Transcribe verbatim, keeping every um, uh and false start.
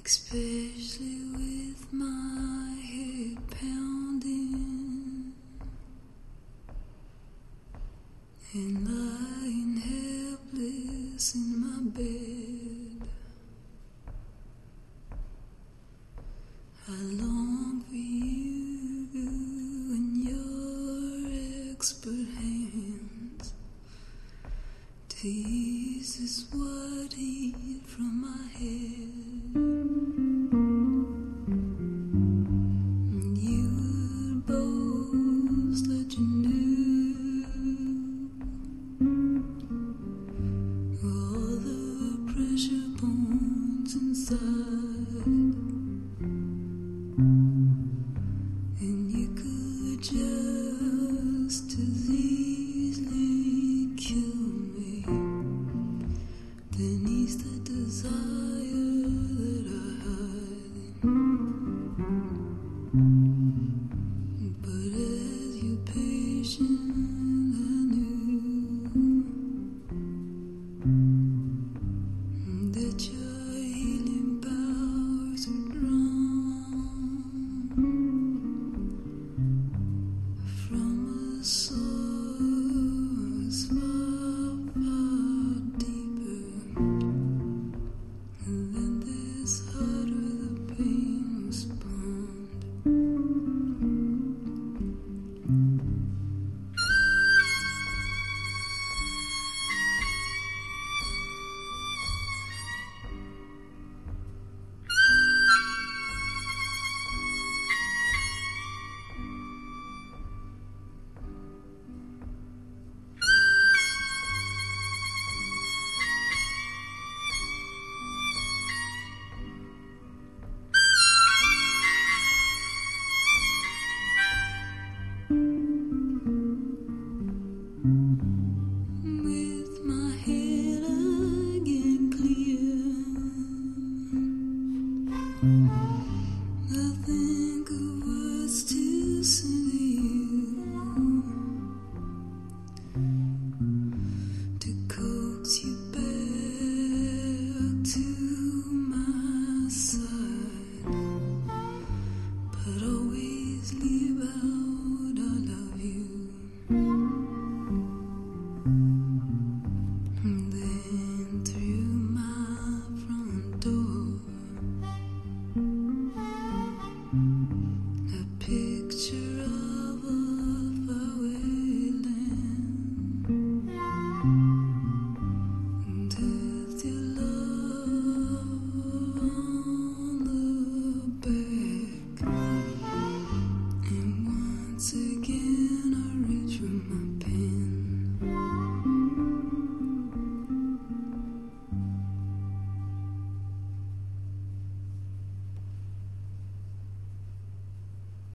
especially with my head pounding and lying helpless in my bed. I long for you and your expert hands to ease this white heat from my head. And you would boast that you knew all the pressure points inside.